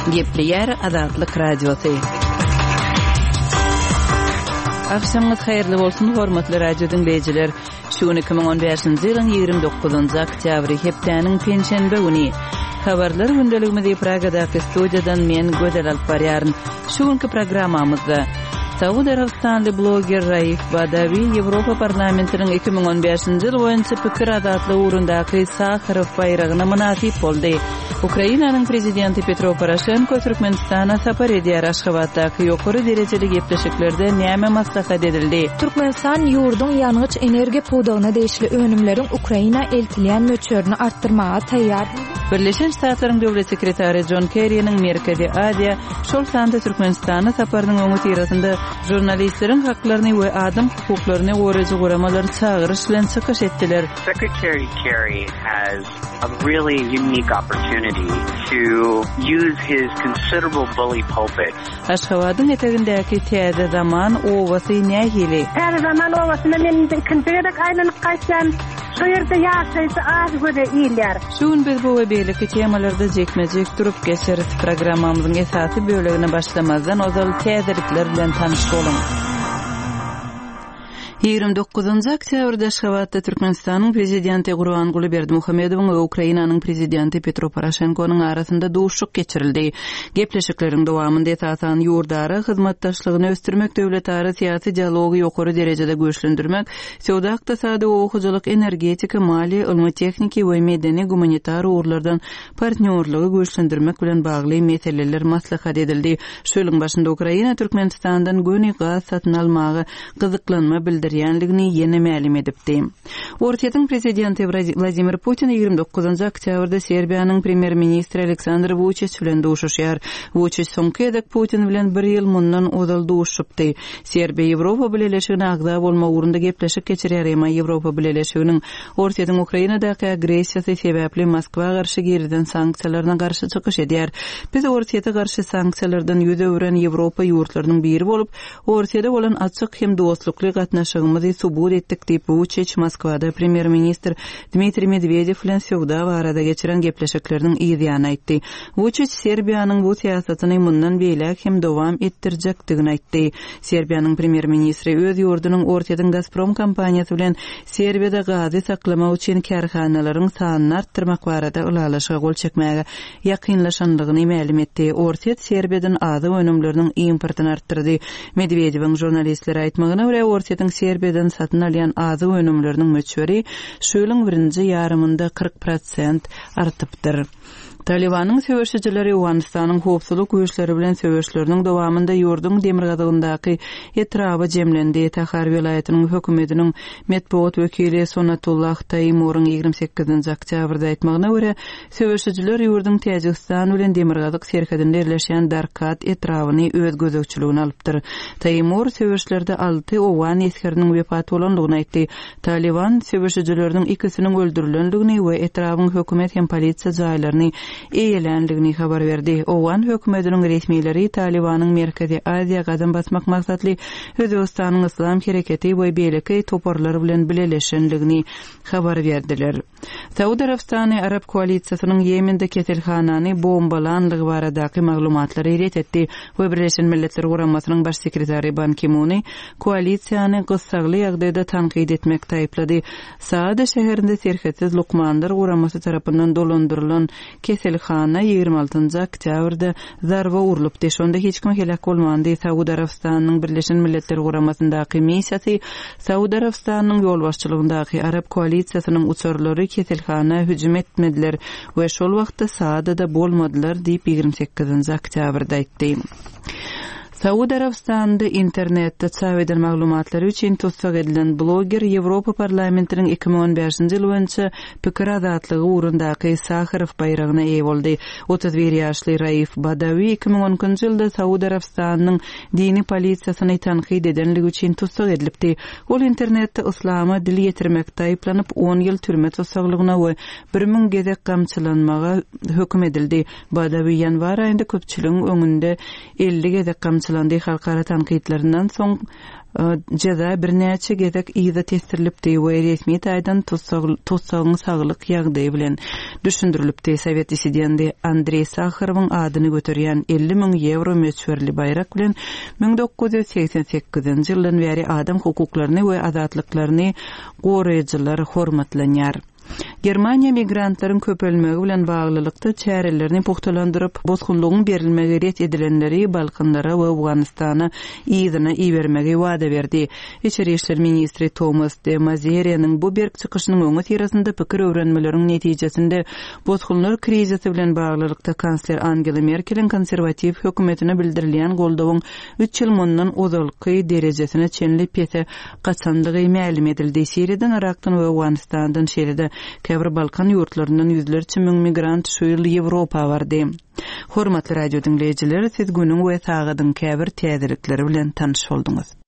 Gepleyer Azatlyk Radiosu. Akşamınız hayırlı bolsun hormatly radio dinleyijiler. Şu 2015-nji ýylyň 29-njy oktýabry hepdeniň penşenbe güni. Habarlar gündeligimizi Pragadaky studiýadan men Gödel alyp barýaryn. Şu günkü programmamyzda Saudi Arabistanly bloger Raif Badawi Ýewropa parlamentiniň 2015-nji ýyl boýunça pikir azatlygy ugrundaky Sakharov bayragyna munasip boldy. Ukrainanyň prezidenti Petro Poroshenko Türkmenistana sapar edýär. Aşgabatdaky ýokary derejeli gepleşiklerde näme maslahat edildi? Türkmenistan ýurduň ýanygyç energia pudagyna değişli önümlerin Ukraina eltilýän möçörüni artdyrmaga taýýar. Birleşen Ştatlaryň döwlet sekretary John Kerry'niň Merkezi Aziýa şol sanda Türkmenistana saparynyň öňü tirasynda jurnalistleriň haklaryny we adam hukuklaryny goraýjy goramalary çagyryş bilen çykyş etdiler. Secretary Kerry has a really unique opportunity to use his considerable bully pulpit. Aşgabatyň etegindäki täze zaman owasy nähili. Täze zaman owasyna men kintigede aýlanyp gaýsam, şu ýerde ýaşaýsa az göre iýler. Şuň biz bu we beýleki temalarda jekmejek durup geçerit programmamyzyň esasy bölegine başlamazdan ozal täzelikler bilen tanyş bolun. 29-njy oktýabrda Aşgabatda Türkmenistanyň prezidenti Gurbanguly Berdimuhamedowyň we Ukrainanyň prezidenti Petro Poroshenkonyň arasynda duşuk geçirildi. Gepleşikleriň dowamynda esasan ýurdary hyzmatdaşlygyny ösdürmek, döwletary syýasy dialogy ýokary derejede güýçlendirmek, sowda ykdysady, okuwçylyk, energetika, maliýe, ilmi tehnika we medeni humanitar urlardan partnerligy güýçlendirmek bilen bagly meseleler maslahat edildi. Şu ýylyň başynda Ukraina Türkmenistandan göni gaz satyn almagy gyzyklanma bildirýänligini ýene mälim edipdi. Ortaýatyň prezidenti Vladimir Putin 29-njy oktýabrda Serbiýanyň premier ministri Aleksandr Vučić bilen duşuşýar. Vučić soňky edek Putin bilen bir ýyl mundan ozal duşupdy. Serbiýa Ýewropa bileşigine agza bolma ugrunda gepleşik geçirýär, emma Ýewropa bileşiginiň ortaýatyň Ukrainadaky agresiýasy sebäpli Moskwa garşy geriden sanksiýalaryna garşy çykyş edýär. Biz ortaýata garşy sanksiýalardan ýüze öwren Ýewropa ýurtlarynyň biri bolup, ortaýada bolan açyk hem dostlukly gatnaşygymy subut etdik diýip Vučić Moskwada premier ministr Dmitri Medvedew bilen söwda barada geçiren gepleşikleriniň ýygyny aýtdy. Vučić Serbiýanyň bu siýasatyny mundan beýlek hem dowam etdirjekdigini aýtdy. Serbiýanyň premier ministri öz ýurdunyň ortaýadyň Gazprom kompaniýasy bilen Serbiýada gazy saklamak üçin karhanalaryň sanyny artdyrmak barada ulalaşyga gol çekmäge ýakynlaşandygyny mälim etdi. Ortaýat Serbiýadan azyk önümleriniň importyny artdyrdy. Medvedewiň jurnalistlere aýtmagyna görä ortaýatyň Serbiýadan satyn alýan azyk önümleriniň möçberi şu ýylyň birinji ýarymynda 40% artypdyr. Talibanyň söwüşçileri Awganistanyň howpsuzlyk güýçleri bilen söwüşleriniň dowamynda ýurdun demirgadygyndaky etraba jemlendi. Tahar vilayatynyň hökümetiniň medpuat wekili Sonatullah Taýmuryň 28-nji oktýabrda aýtmagyna görä, söwüşçiler ýurdun Täjikistan bilen demirgadyk serhedinde ýerleşen Darkat etrabyny öz gözegçiligine alypdyr. Taýmur söwüşlerde 6 Awgan eskeriniň wepat bolandygyny aýtdy. Taliban söwüşçileriniň ikisiniň öldürilendigini we etrabyň hökümet hem polisiýa jaýlaryny eýelenligini habar berdi. Awgan hökümetiniň resmiýetleri Talibanyň Merkezi Aziýa gadam basmak maksatly Özbegistanyň Islam hereketi we beýleki toparlary bilen bileşenligini habar berdiler. Saudi Arabistany Arab koalisiýasynyň Ýemende keselhanany bombalanlygy baradaky maglumatlary ýet etdi. Birleşen Milletler Guramasynyň baş sekretary Ban Ki-moon koalisiýany gyssagly ýagdaýda tanqid etmek taýplady. Saada şäherinde serhetsiz Lukmanlar Guramasy tarapyndan dolandyrylan keselhana 26-njy oktýabrda zarba urulypdy. Şonda hiç kim helak bolmady. Saudi Arabistanyň Birleşen Milletler Guramasyndaky missiýasy Saudi Arabistanyň ýol başçylygyndaky Arab koalisiýasynyň uçurlary keselhana hüjüm etmediler we şol wagtda Saadada bolmadylar diýip 28-nji oktýabrda aýtdy. Saudi Arabistan'da internetde çap edilen maglumatlary üçin tutsak edilen bloger Ýewropa parlamentiniň 2015-nji ýyl boýunça pikir azatlygy ugrundaky Sakharov bayragyna eýe boldy. 31 ýaşly Raif Badawi 2010-njy ýylda Saudi Arabistanyň dini polisiýasyny tanqid edenligi üçin tutsak edilipdi. Ol internetde islama dil ýetirmekde aýplanyp 10 ýyl türme tutsaklygyna we 1000 gezek gamçylanmaga hökm edildi. Badawi ýanwar aýynda köpçüligiň öňünde 50 gezek halkara tanqidlerinden soň jaza bir näçe gezek ýyza testirilipdi we resmi taýdan tutsagyň saglyk ýagdaýy bilen düşündirilipdi. Sovet dissidenti Andrey Sakharov'un adyny göterýän 50.000 euro möçberli bayrak bilen 1988-nji ýyldan beri adam hukuklaryny we azatlyklaryny goraýjylar hormatlanýar. Germaniya migrantlaryň köpelmegi bilen baglylykda çärelerini puhtalandyryp, bozgunlygyň berilmegi ret edilenleri Balkanlara we Awganistana ýygyna iýermegi wada berdi. İçeri işler ministri Thomas de Maizière'niň bu berk çykyşynyň öňe tirasynda pikir öwrenmeleriň netijesinde bozgunlar krizisi bilen baglylykda kansler Angela Merkel'in konservativ hökümetine bildirilýän goldawyň 3 ýyl mundan uzalky derejesine çenlip ýete gaçandygy ma'lum edildi. Siriýadan, Irakdan we Awganistandan şeýle käbir Balkan ýurtlaryndan yüzlerçe müň migrant şu ýyl Ýewropa bardy. Hormatly radio dinleýijiler, siz günüň we tagydyň käbir täzelikleri bilen tanyş boldunuz.